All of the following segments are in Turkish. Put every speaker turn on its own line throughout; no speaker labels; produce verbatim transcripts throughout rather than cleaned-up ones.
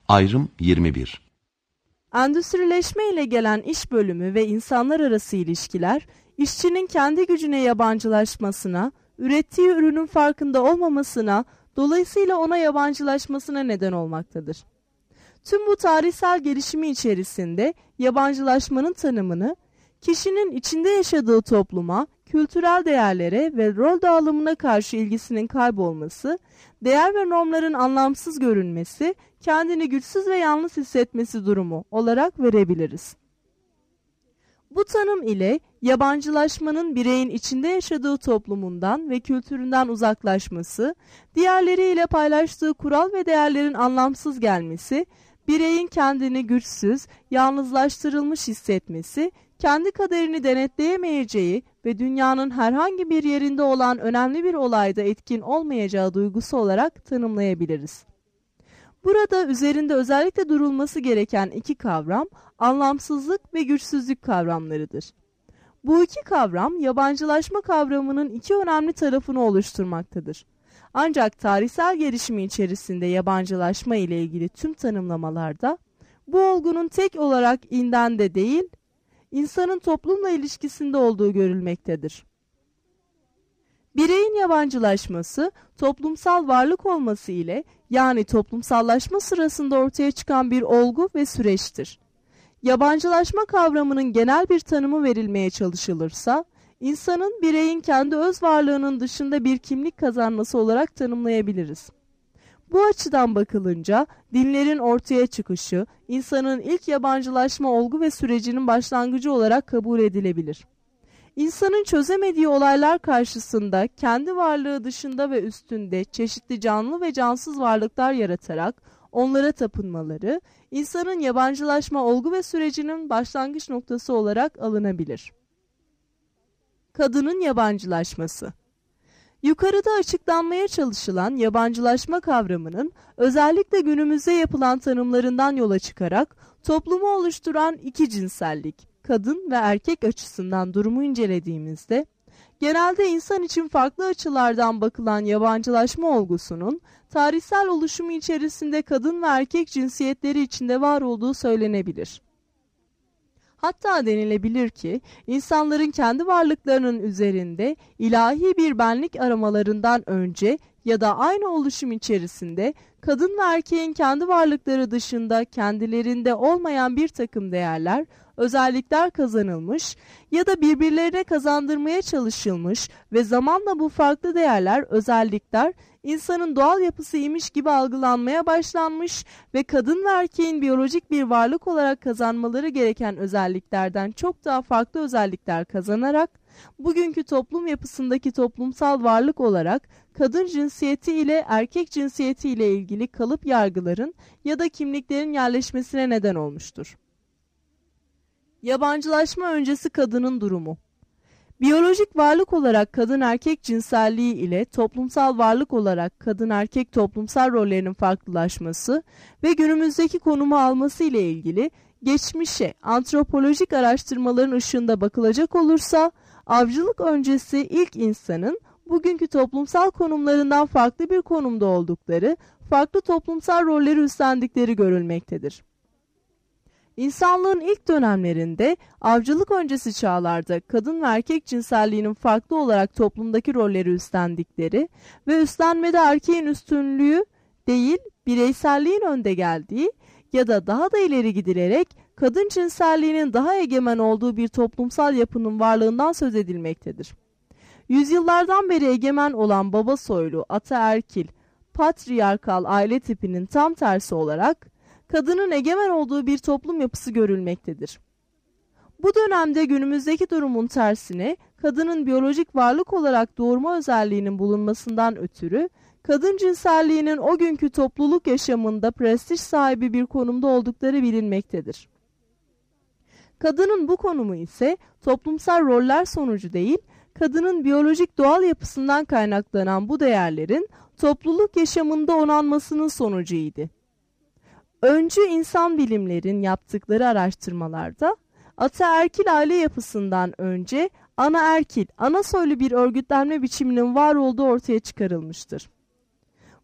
Ayrım yirmi bir.
Endüstrileşme ile gelen iş bölümü ve insanlar arası ilişkiler, işçinin kendi gücüne yabancılaşmasına, ürettiği ürünün farkında olmamasına, dolayısıyla ona yabancılaşmasına neden olmaktadır. Tüm bu tarihsel gelişimi içerisinde yabancılaşmanın tanımını, kişinin içinde yaşadığı topluma, kültürel değerlere ve rol dağılımına karşı ilgisinin kaybolması, değer ve normların anlamsız görünmesi, kendini güçsüz ve yalnız hissetmesi durumu olarak verebiliriz. Bu tanım ile yabancılaşmanın bireyin içinde yaşadığı toplumundan ve kültüründen uzaklaşması, diğerleriyle paylaştığı kural ve değerlerin anlamsız gelmesi, bireyin kendini güçsüz, yalnızlaştırılmış hissetmesi, kendi kaderini denetleyemeyeceği ve dünyanın herhangi bir yerinde olan önemli bir olayda etkin olmayacağı duygusu olarak tanımlayabiliriz. Burada üzerinde özellikle durulması gereken iki kavram, anlamsızlık ve güçsüzlük kavramlarıdır. Bu iki kavram, yabancılaşma kavramının iki önemli tarafını oluşturmaktadır. Ancak tarihsel gelişimi içerisinde yabancılaşma ile ilgili tüm tanımlamalarda, bu olgunun tek olarak inden de değil, insanın toplumla ilişkisinde olduğu görülmektedir. Bireyin yabancılaşması, toplumsal varlık olması ile, yani toplumsallaşma sırasında ortaya çıkan bir olgu ve süreçtir. Yabancılaşma kavramının genel bir tanımı verilmeye çalışılırsa, insanın bireyin kendi öz varlığının dışında bir kimlik kazanması olarak tanımlayabiliriz. Bu açıdan bakılınca dinlerin ortaya çıkışı, insanın ilk yabancılaşma olgu ve sürecinin başlangıcı olarak kabul edilebilir. İnsanın çözemediği olaylar karşısında kendi varlığı dışında ve üstünde çeşitli canlı ve cansız varlıklar yaratarak onlara tapınmaları, insanın yabancılaşma olgu ve sürecinin başlangıç noktası olarak alınabilir. Kadının yabancılaşması. Yukarıda açıklanmaya çalışılan yabancılaşma kavramının özellikle günümüzde yapılan tanımlarından yola çıkarak toplumu oluşturan iki cinsellik, kadın ve erkek açısından durumu incelediğimizde, genelde insan için farklı açılardan bakılan yabancılaşma olgusunun tarihsel oluşumu içerisinde kadın ve erkek cinsiyetleri içinde var olduğu söylenebilir. Hatta denilebilir ki insanların kendi varlıklarının üzerinde ilahi bir benlik aramalarından önce ya da aynı oluşum içerisinde kadın ve erkeğin kendi varlıkları dışında kendilerinde olmayan bir takım değerler, özellikler kazanılmış ya da birbirlerine kazandırmaya çalışılmış ve zamanla bu farklı değerler, özellikler insanın doğal yapısıymış gibi algılanmaya başlanmış ve kadın ve erkeğin biyolojik bir varlık olarak kazanmaları gereken özelliklerden çok daha farklı özellikler kazanarak bugünkü toplum yapısındaki toplumsal varlık olarak kadın cinsiyeti ile erkek cinsiyeti ile ilgili kalıp yargıların ya da kimliklerin yerleşmesine neden olmuştur. Yabancılaşma öncesi kadının durumu. Biyolojik varlık olarak kadın erkek cinselliği ile toplumsal varlık olarak kadın erkek toplumsal rollerinin farklılaşması ve günümüzdeki konumu alması ile ilgili geçmişe antropolojik araştırmaların ışığında bakılacak olursa, avcılık öncesi ilk insanın bugünkü toplumsal konumlarından farklı bir konumda oldukları, farklı toplumsal rolleri üstlendikleri görülmektedir. İnsanlığın ilk dönemlerinde avcılık öncesi çağlarda kadın ve erkek cinselliğinin farklı olarak toplumdaki rolleri üstlendikleri ve üstlenmede erkeğin üstünlüğü değil bireyselliğin önde geldiği ya da daha da ileri gidilerek kadın cinselliğinin daha egemen olduğu bir toplumsal yapının varlığından söz edilmektedir. Yüzyıllardan beri egemen olan baba soylu, ataerkil, patriarkal aile tipinin tam tersi olarak kadının egemen olduğu bir toplum yapısı görülmektedir. Bu dönemde günümüzdeki durumun tersine kadının biyolojik varlık olarak doğurma özelliğinin bulunmasından ötürü kadın cinselliğinin o günkü topluluk yaşamında prestij sahibi bir konumda oldukları bilinmektedir. Kadının bu konumu ise toplumsal roller sonucu değil, kadının biyolojik doğal yapısından kaynaklanan bu değerlerin topluluk yaşamında onanmasının sonucuydu. Öncü insan bilimlerin yaptıkları araştırmalarda ataerkil aile yapısından önce anaerkil, ana soylu bir örgütlenme biçiminin var olduğu ortaya çıkarılmıştır.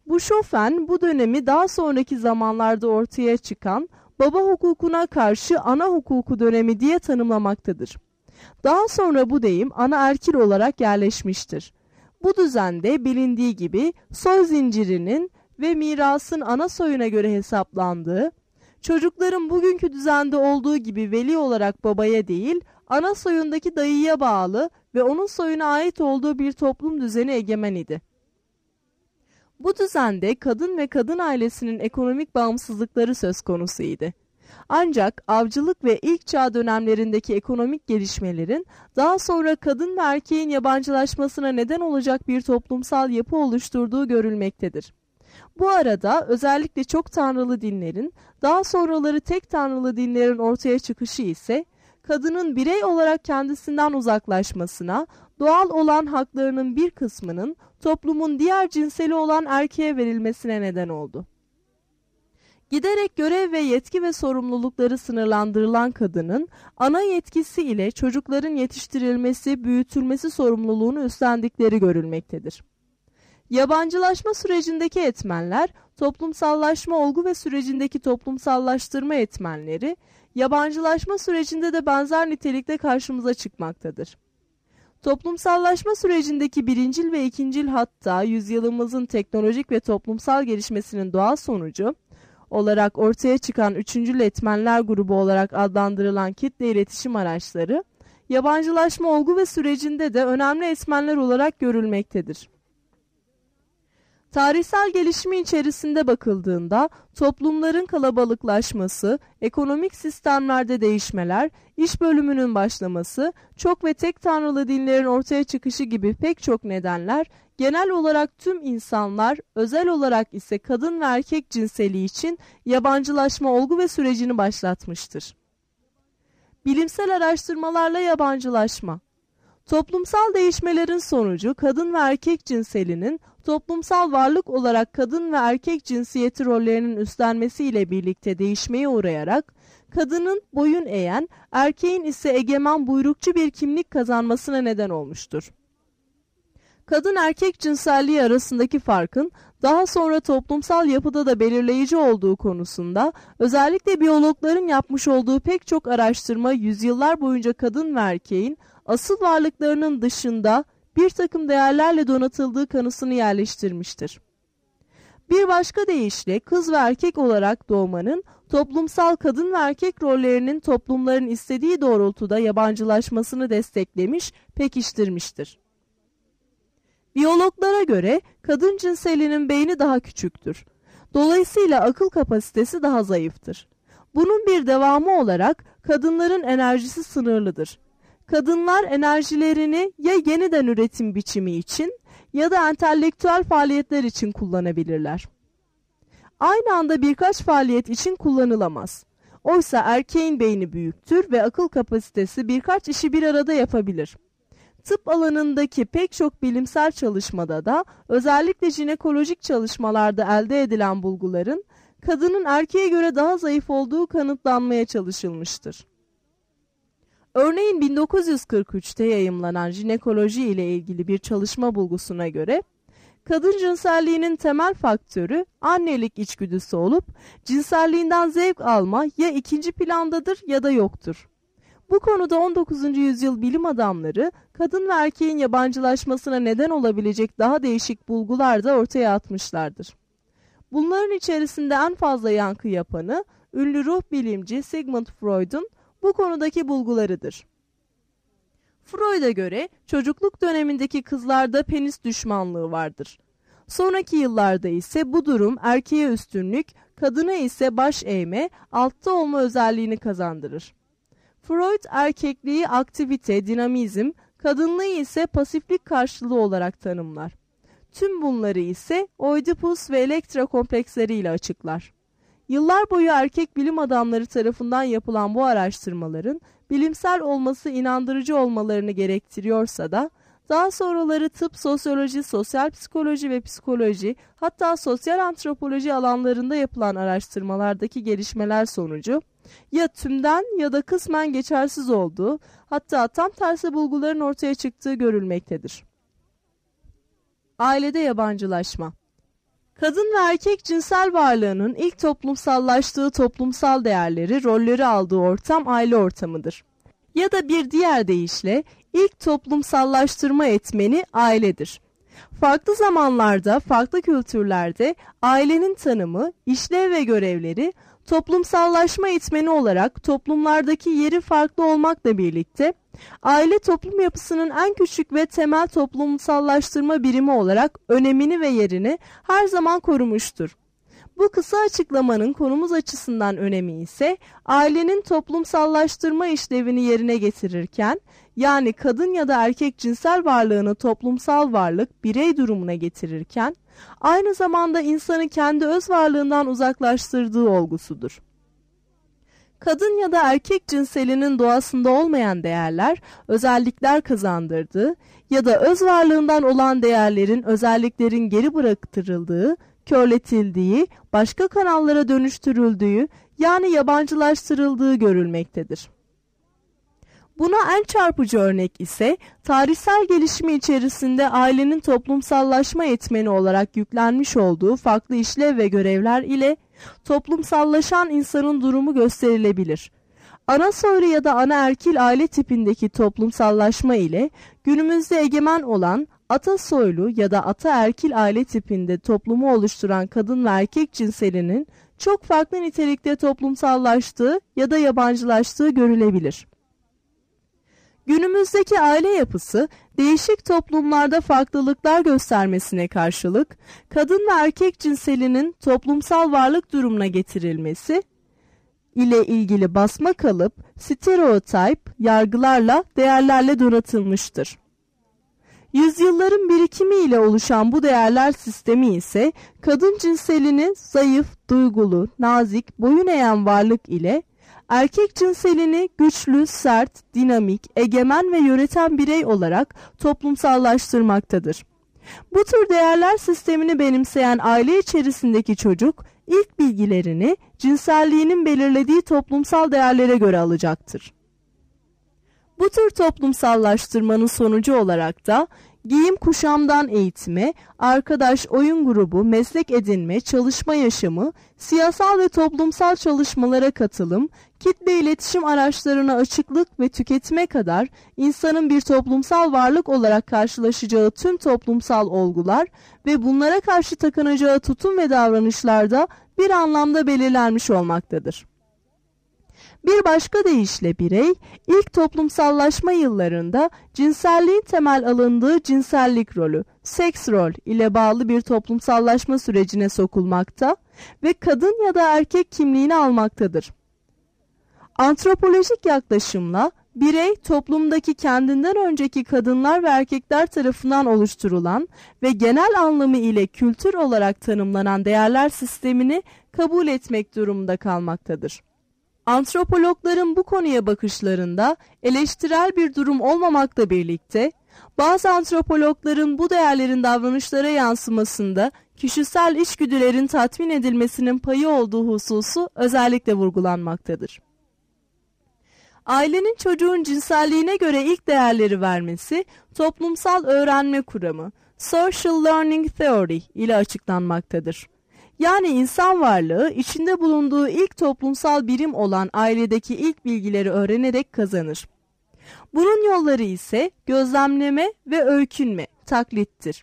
Bu şofen bu dönemi daha sonraki zamanlarda ortaya çıkan baba hukukuna karşı ana hukuku dönemi diye tanımlamaktadır. Daha sonra bu deyim anaerkil olarak yerleşmiştir. Bu düzende bilindiği gibi soy zincirinin ve mirasın ana soyuna göre hesaplandığı, çocukların bugünkü düzende olduğu gibi veli olarak babaya değil, ana soyundaki dayıya bağlı ve onun soyuna ait olduğu bir toplum düzeni egemen idi. Bu düzende kadın ve kadın ailesinin ekonomik bağımsızlıkları söz konusuydu. Ancak avcılık ve ilk çağ dönemlerindeki ekonomik gelişmelerin daha sonra kadın ve erkeğin yabancılaşmasına neden olacak bir toplumsal yapı oluşturduğu görülmektedir. Bu arada özellikle çok tanrılı dinlerin, daha sonraları tek tanrılı dinlerin ortaya çıkışı ise kadının birey olarak kendisinden uzaklaşmasına, doğal olan haklarının bir kısmının toplumun diğer cinseli olan erkeğe verilmesine neden oldu. Giderek görev ve yetki ve sorumlulukları sınırlandırılan kadının ana yetkisi ile çocukların yetiştirilmesi, büyütülmesi sorumluluğunu üstlendikleri görülmektedir. Yabancılaşma sürecindeki etmenler, toplumsallaşma olgu ve sürecindeki toplumsallaştırma etmenleri, yabancılaşma sürecinde de benzer nitelikte karşımıza çıkmaktadır. Toplumsallaşma sürecindeki birincil ve ikincil, hatta yüzyılımızın teknolojik ve toplumsal gelişmesinin doğal sonucu olarak ortaya çıkan üçüncül etmenler grubu olarak adlandırılan kitle iletişim araçları, yabancılaşma olgu ve sürecinde de önemli etmenler olarak görülmektedir. Tarihsel gelişimi içerisinde bakıldığında toplumların kalabalıklaşması, ekonomik sistemlerde değişmeler, iş bölümünün başlaması, çok ve tek tanrılı dinlerin ortaya çıkışı gibi pek çok nedenler genel olarak tüm insanlar, özel olarak ise kadın ve erkek cinseli için yabancılaşma olgu ve sürecini başlatmıştır. Bilimsel araştırmalarla yabancılaşma. Toplumsal değişmelerin sonucu kadın ve erkek cinselinin toplumsal varlık olarak kadın ve erkek cinsiyeti rollerinin üstlenmesiyle birlikte değişmeye uğrayarak kadının boyun eğen, erkeğin ise egemen buyrukçu bir kimlik kazanmasına neden olmuştur. Kadın erkek cinselliği arasındaki farkın daha sonra toplumsal yapıda da belirleyici olduğu konusunda özellikle biyologların yapmış olduğu pek çok araştırma yüzyıllar boyunca kadın ve erkeğin asıl varlıklarının dışında bir takım değerlerle donatıldığı kanısını yerleştirmiştir. Bir başka deyişle kız ve erkek olarak doğmanın toplumsal kadın ve erkek rollerinin toplumların istediği doğrultuda yabancılaşmasını desteklemiş, pekiştirmiştir. Biyologlara göre kadın cinselinin beyni daha küçüktür. Dolayısıyla akıl kapasitesi daha zayıftır. Bunun bir devamı olarak kadınların enerjisi sınırlıdır. Kadınlar enerjilerini ya yeniden üretim biçimi için ya da entelektüel faaliyetler için kullanabilirler. Aynı anda birkaç faaliyet için kullanılamaz. Oysa erkeğin beyni büyüktür ve akıl kapasitesi birkaç işi bir arada yapabilir. Tıp alanındaki pek çok bilimsel çalışmada da özellikle jinekolojik çalışmalarda elde edilen bulguların kadının erkeğe göre daha zayıf olduğu kanıtlanmaya çalışılmıştır. Örneğin bin dokuz yüz kırk üçte yayımlanan jinekoloji ile ilgili bir çalışma bulgusuna göre kadın cinselliğinin temel faktörü annelik içgüdüsü olup cinselliğinden zevk alma ya ikinci plandadır ya da yoktur. Bu konuda on dokuzuncu yüzyıl bilim adamları kadın ve erkeğin yabancılaşmasına neden olabilecek daha değişik bulgular da ortaya atmışlardır. Bunların içerisinde en fazla yankı yapanı ünlü ruh bilimci Sigmund Freud'un bu konudaki bulgularıdır. Freud'a göre çocukluk dönemindeki kızlarda penis düşmanlığı vardır. Sonraki yıllarda ise bu durum erkeğe üstünlük, kadına ise baş eğme, altta olma özelliğini kazandırır. Freud erkekliği aktivite, dinamizm, kadınlığı ise pasiflik karşılığı olarak tanımlar. Tüm bunları ise Oedipus ve Elektra kompleksleriyle açıklar. Yıllar boyu erkek bilim adamları tarafından yapılan bu araştırmaların bilimsel olması inandırıcı olmalarını gerektiriyorsa da daha sonraları tıp, sosyoloji, sosyal psikoloji ve psikoloji, hatta sosyal antropoloji alanlarında yapılan araştırmalardaki gelişmeler sonucu ya tümden ya da kısmen geçersiz olduğu, hatta tam tersi bulguların ortaya çıktığı görülmektedir. Ailede yabancılaşma. Kadın ve erkek cinsel varlığının ilk toplumsallaştığı toplumsal değerleri, rolleri aldığı ortam aile ortamıdır. Ya da bir diğer deyişle ilk toplumsallaştırma etmeni ailedir. Farklı zamanlarda, farklı kültürlerde ailenin tanımı, işlev ve görevleri toplumsallaşma etmeni olarak toplumlardaki yeri farklı olmakla birlikte aile toplum yapısının en küçük ve temel toplumsallaştırma birimi olarak önemini ve yerini her zaman korumuştur. Bu kısa açıklamanın konumuz açısından önemi ise ailenin toplumsallaştırma işlevini yerine getirirken, yani kadın ya da erkek cinsel varlığını toplumsal varlık, birey durumuna getirirken, aynı zamanda insanı kendi öz varlığından uzaklaştırdığı olgusudur. Kadın ya da erkek cinselinin doğasında olmayan değerler, özellikler kazandırdığı ya da öz varlığından olan değerlerin, özelliklerin geri bıraktırıldığı, körletildiği, başka kanallara dönüştürüldüğü, yani yabancılaştırıldığı görülmektedir. Buna en çarpıcı örnek ise tarihsel gelişimi içerisinde ailenin toplumsallaşma etmeni olarak yüklenmiş olduğu farklı işlev ve görevler ile toplumsallaşan insanın durumu gösterilebilir. Ana soylu ya da ana erkil aile tipindeki toplumsallaşma ile günümüzde egemen olan ata soylu ya da ata erkil aile tipinde toplumu oluşturan kadın ve erkek cinselinin çok farklı nitelikte toplumsallaştığı ya da yabancılaştığı görülebilir. Günümüzdeki aile yapısı değişik toplumlarda farklılıklar göstermesine karşılık kadın ve erkek cinselinin toplumsal varlık durumuna getirilmesi ile ilgili basma kalıp, stereotip, yargılarla, değerlerle donatılmıştır. Yüzyılların birikimi ile oluşan bu değerler sistemi ise kadın cinselini zayıf, duygulu, nazik, boyun eğen varlık ile erkek cinselini güçlü, sert, dinamik, egemen ve yöneten birey olarak toplumsallaştırmaktadır. Bu tür değerler sistemini benimseyen aile içerisindeki çocuk, ilk bilgilerini cinselliğinin belirlediği toplumsal değerlere göre alacaktır. Bu tür toplumsallaştırmanın sonucu olarak da giyim kuşamdan eğitime, arkadaş oyun grubu, meslek edinme, çalışma yaşamı, siyasal ve toplumsal çalışmalara katılım, kitle iletişim araçlarına açıklık ve tüketime kadar insanın bir toplumsal varlık olarak karşılaşacağı tüm toplumsal olgular ve bunlara karşı takınacağı tutum ve davranışlarda bir anlamda belirlenmiş olmaktadır. Bir başka deyişle birey, ilk toplumsallaşma yıllarında cinselliğin temel alındığı cinsellik rolü, seks rol ile bağlı bir toplumsallaşma sürecine sokulmakta ve kadın ya da erkek kimliğini almaktadır. Antropolojik yaklaşımla birey toplumdaki kendinden önceki kadınlar ve erkekler tarafından oluşturulan ve genel anlamı ile kültür olarak tanımlanan değerler sistemini kabul etmek durumunda kalmaktadır. Antropologların bu konuya bakışlarında eleştirel bir durum olmamakla birlikte, bazı antropologların bu değerlerin davranışlara yansımasında kişisel içgüdülerin tatmin edilmesinin payı olduğu hususu özellikle vurgulanmaktadır. Ailenin çocuğun cinselliğine göre ilk değerleri vermesi, toplumsal öğrenme kuramı, Social Learning Theory ile açıklanmaktadır. Yani insan varlığı içinde bulunduğu ilk toplumsal birim olan ailedeki ilk bilgileri öğrenerek kazanır. Bunun yolları ise gözlemleme ve öykünme, taklittir.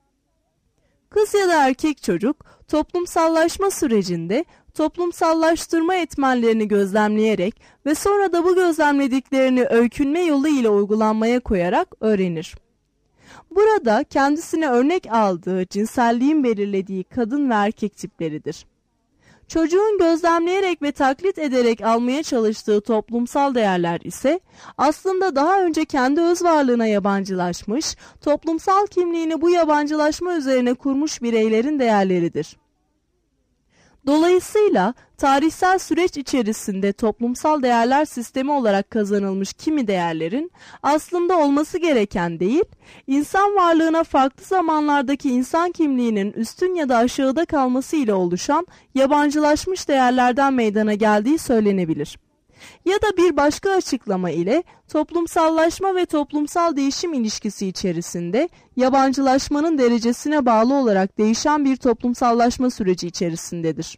Kız ya da erkek çocuk toplumsallaşma sürecinde toplumsallaştırma etmenlerini gözlemleyerek ve sonra da bu gözlemlediklerini öykünme yolu ile uygulanmaya koyarak öğrenir. Burada kendisine örnek aldığı cinselliğin belirlediği kadın ve erkek tipleridir. Çocuğun gözlemleyerek ve taklit ederek almaya çalıştığı toplumsal değerler ise aslında daha önce kendi öz varlığına yabancılaşmış, toplumsal kimliğini bu yabancılaşma üzerine kurmuş bireylerin değerleridir. Dolayısıyla tarihsel süreç içerisinde toplumsal değerler sistemi olarak kazanılmış kimi değerlerin aslında olması gereken değil, insan varlığına farklı zamanlardaki insan kimliğinin üstün ya da aşağıda kalması ile oluşan yabancılaşmış değerlerden meydana geldiği söylenebilir. Ya da bir başka açıklama ile toplumsallaşma ve toplumsal değişim ilişkisi içerisinde yabancılaşmanın derecesine bağlı olarak değişen bir toplumsallaşma süreci içerisindedir.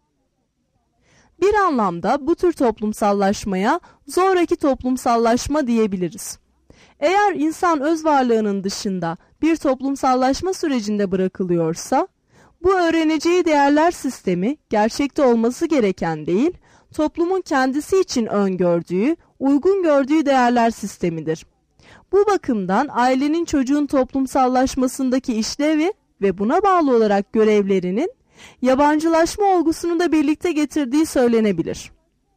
Bir anlamda bu tür toplumsallaşmaya zoraki toplumsallaşma diyebiliriz. Eğer insan öz varlığının dışında bir toplumsallaşma sürecinde bırakılıyorsa, bu öğreneceği değerler sistemi gerçekte olması gereken değil, toplumun kendisi için öngördüğü, uygun gördüğü değerler sistemidir. Bu bakımdan ailenin çocuğun toplumsallaşmasındaki işlevi ve buna bağlı olarak görevlerinin yabancılaşma olgusunu da birlikte getirdiği söylenebilir.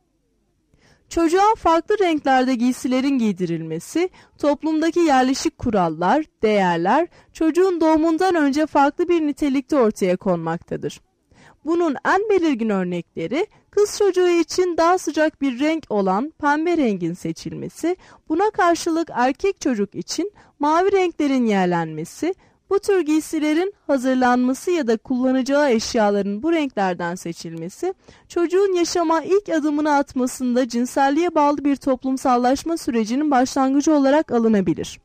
Çocuğa farklı renklerde giysilerin giydirilmesi, toplumdaki yerleşik kurallar, değerler, çocuğun doğumundan önce farklı bir nitelikte ortaya konmaktadır. Bunun en belirgin örnekleri, kız çocuğu için daha sıcak bir renk olan pembe rengin seçilmesi, buna karşılık erkek çocuk için mavi renklerin yerlenmesi, bu tür giysilerin hazırlanması ya da kullanacağı eşyaların bu renklerden seçilmesi, çocuğun yaşama ilk adımını atmasında cinselliğe bağlı bir toplumsallaşma sürecinin başlangıcı olarak alınabilir.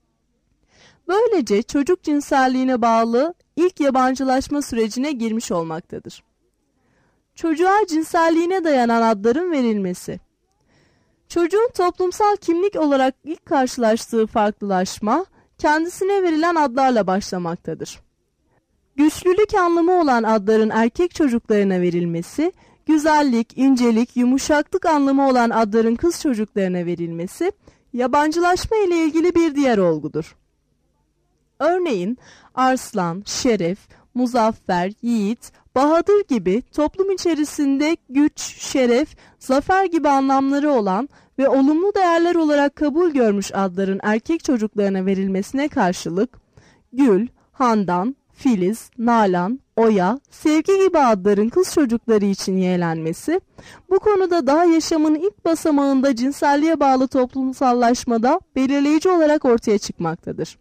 Böylece çocuk cinselliğine bağlı ilk yabancılaşma sürecine girmiş olmaktadır. Çocuğa cinselliğine dayanan adların verilmesi. Çocuğun toplumsal kimlik olarak ilk karşılaştığı farklılaşma, kendisine verilen adlarla başlamaktadır. Güçlülük anlamı olan adların erkek çocuklarına verilmesi, güzellik, incelik, yumuşaklık anlamı olan adların kız çocuklarına verilmesi, yabancılaşma ile ilgili bir diğer olgudur. Örneğin, Arslan, Şeref, Muzaffer, Yiğit, Bahadır gibi toplum içerisinde güç, şeref, zafer gibi anlamları olan ve olumlu değerler olarak kabul görmüş adların erkek çocuklarına verilmesine karşılık Gül, Handan, Filiz, Nalan, Oya, Sevgi gibi adların kız çocukları için yeğlenmesi, bu konuda daha yaşamın ilk basamağında cinselliğe bağlı toplumsallaşmada belirleyici olarak ortaya çıkmaktadır.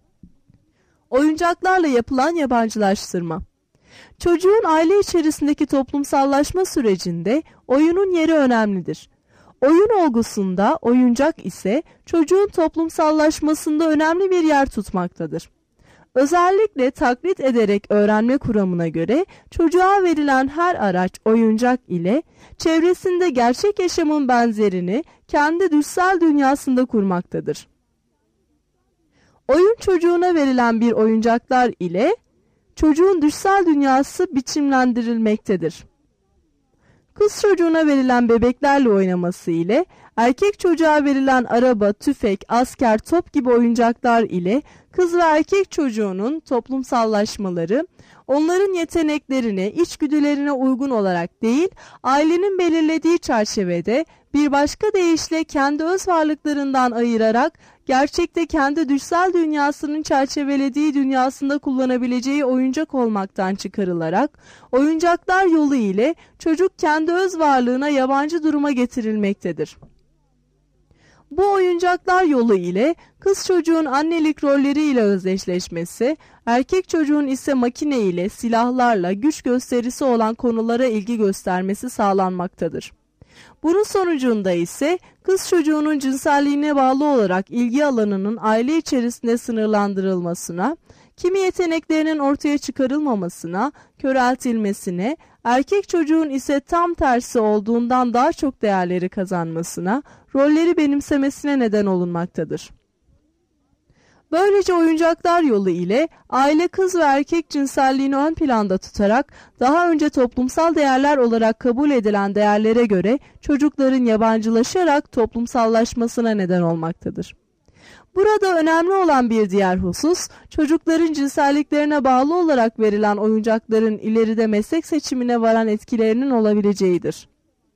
Oyuncaklarla yapılan yabancılaştırma. Çocuğun aile içerisindeki toplumsallaşma sürecinde oyunun yeri önemlidir. Oyun olgusunda oyuncak ise çocuğun toplumsallaşmasında önemli bir yer tutmaktadır. Özellikle taklit ederek öğrenme kuramına göre çocuğa verilen her araç oyuncak ile çevresinde gerçek yaşamın benzerini kendi düşsel dünyasında kurmaktadır. Oyun çocuğuna verilen bir oyuncaklar ile çocuğun düşsel dünyası biçimlendirilmektedir. Kız çocuğuna verilen bebeklerle oynaması ile erkek çocuğa verilen araba, tüfek, asker, top gibi oyuncaklar ile kız ve erkek çocuğunun toplumsallaşmaları, onların yeteneklerine, içgüdülerine uygun olarak değil, ailenin belirlediği çerçevede bir başka deyişle kendi öz varlıklarından ayırarak gerçekte kendi düşsel dünyasının çerçevelediği dünyasında kullanabileceği oyuncak olmaktan çıkarılarak oyuncaklar yolu ile çocuk kendi öz varlığına yabancı duruma getirilmektedir. Bu oyuncaklar yolu ile kız çocuğun annelik rolleriyle özdeşleşmesi, erkek çocuğun ise makine ile, silahlarla, güç gösterisi olan konulara ilgi göstermesi sağlanmaktadır. Bunun sonucunda ise kız çocuğunun cinselliğine bağlı olarak ilgi alanının aile içerisinde sınırlandırılmasına, kimi yeteneklerinin ortaya çıkarılmamasına, köreltilmesine, erkek çocuğun ise tam tersi olduğundan daha çok değerleri kazanmasına, rolleri benimsemesine neden olunmaktadır. Böylece oyuncaklar yolu ile aile kız ve erkek cinselliğini ön planda tutarak daha önce toplumsal değerler olarak kabul edilen değerlere göre çocukların yabancılaşarak toplumsallaşmasına neden olmaktadır. Burada önemli olan bir diğer husus, çocukların cinselliklerine bağlı olarak verilen oyuncakların ileride meslek seçimine varan etkilerinin olabileceğidir.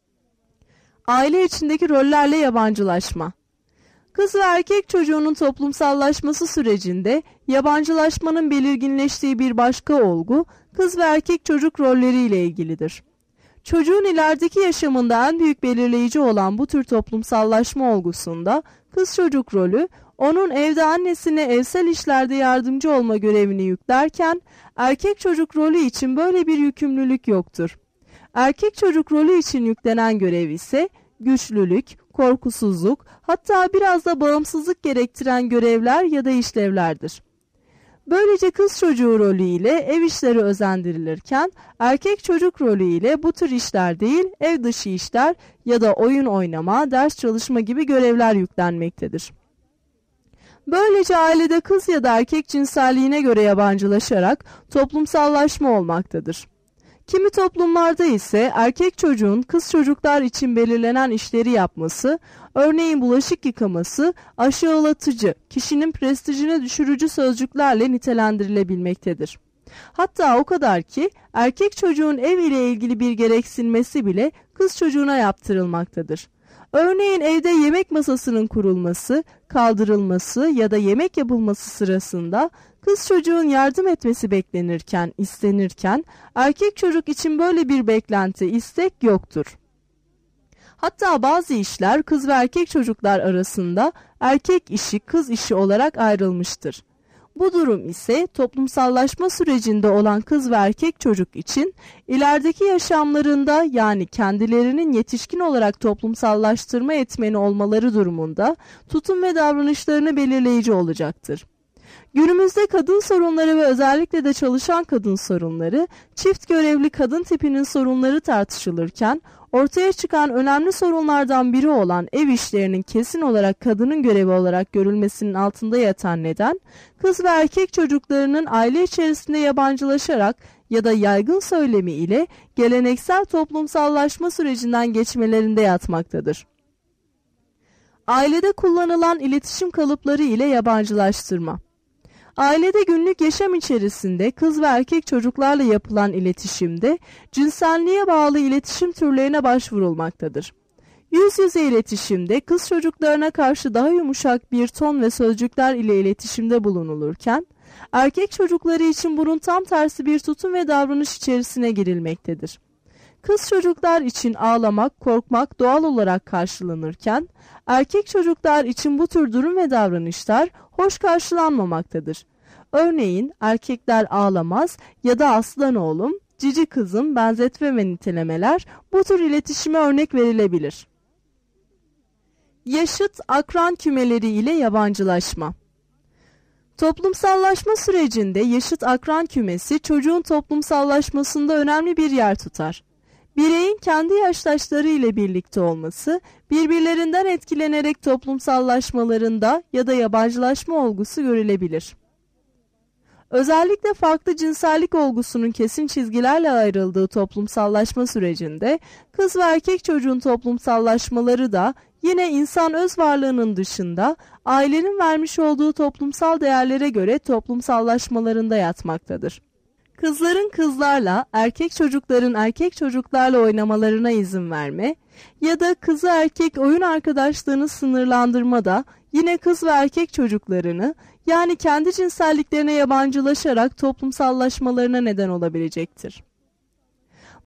Aile içindeki rollerle yabancılaşma. Kız ve erkek çocuğunun toplumsallaşması sürecinde yabancılaşmanın belirginleştiği bir başka olgu, kız ve erkek çocuk rolleriyle ilgilidir. Çocuğun ilerideki yaşamında en büyük belirleyici olan bu tür toplumsallaşma olgusunda kız çocuk rolü, onun evde annesine evsel işlerde yardımcı olma görevini yüklerken, erkek çocuk rolü için böyle bir yükümlülük yoktur. Erkek çocuk rolü için yüklenen görev ise, güçlülük, korkusuzluk, hatta biraz da bağımsızlık gerektiren görevler ya da işlevlerdir. Böylece kız çocuğu rolü ile ev işleri özendirilirken erkek çocuk rolü ile bu tür işler değil, ev dışı işler ya da oyun oynama, ders çalışma gibi görevler yüklenmektedir. Böylece ailede kız ya da erkek cinselliğine göre yabancılaşarak toplumsallaşma olmaktadır. Kimi toplumlarda ise erkek çocuğun kız çocuklar için belirlenen işleri yapması, örneğin bulaşık yıkaması, aşağılatıcı, kişinin prestijine düşürücü sözcüklerle nitelendirilebilmektedir. Hatta o kadar ki erkek çocuğun ev ile ilgili bir gereksinmesi bile kız çocuğuna yaptırılmaktadır. Örneğin evde yemek masasının kurulması, kaldırılması ya da yemek yapılması sırasında kız çocuğun yardım etmesi beklenirken, istenirken erkek çocuk için böyle bir beklenti, istek yoktur. Hatta bazı işler kız ve erkek çocuklar arasında erkek işi, kız işi olarak ayrılmıştır. Bu durum ise toplumsallaşma sürecinde olan kız ve erkek çocuk için ilerideki yaşamlarında, yani kendilerinin yetişkin olarak toplumsallaştırma etmeni olmaları durumunda tutum ve davranışlarını belirleyici olacaktır. Günümüzde kadın sorunları ve özellikle de çalışan kadın sorunları, çift görevli kadın tipinin sorunları tartışılırken, ortaya çıkan önemli sorunlardan biri olan ev işlerinin kesin olarak kadının görevi olarak görülmesinin altında yatan neden, kız ve erkek çocuklarının aile içerisinde yabancılaşarak ya da yaygın söylemi ile geleneksel toplumsallaşma sürecinden geçmelerinde yatmaktadır. Ailede kullanılan iletişim kalıpları ile yabancılaştırma. Ailede günlük yaşam içerisinde kız ve erkek çocuklarla yapılan iletişimde cinselliğe bağlı iletişim türlerine başvurulmaktadır. Yüz yüze iletişimde kız çocuklarına karşı daha yumuşak bir ton ve sözcükler ile iletişimde bulunulurken, erkek çocukları için bunun tam tersi bir tutum ve davranış içerisine girilmektedir. Kız çocuklar için ağlamak, korkmak doğal olarak karşılanırken, erkek çocuklar için bu tür durum ve davranışlar hoş karşılanmamaktadır. Örneğin erkekler ağlamaz ya da aslan oğlum, cici kızım benzetme ve nitelemeler bu tür iletişime örnek verilebilir. Yaşıt akran kümeleri ile yabancılaşma. Toplumsallaşma sürecinde yaşıt akran kümesi çocuğun toplumsallaşmasında önemli bir yer tutar. Bireyin kendi yaştaşları ile birlikte olması, birbirlerinden etkilenerek toplumsallaşmalarında ya da yabancılaşma olgusu görülebilir. Özellikle farklı cinsellik olgusunun kesin çizgilerle ayrıldığı toplumsallaşma sürecinde, kız ve erkek çocuğun toplumsallaşmaları da yine insan öz varlığının dışında ailenin vermiş olduğu toplumsal değerlere göre toplumsallaşmalarında yatmaktadır. Kızların kızlarla, erkek çocukların erkek çocuklarla oynamalarına izin verme ya da kızı erkek oyun arkadaşlığını sınırlandırma da yine kız ve erkek çocuklarını, yani kendi cinselliklerine yabancılaşarak toplumsallaşmalarına neden olabilecektir.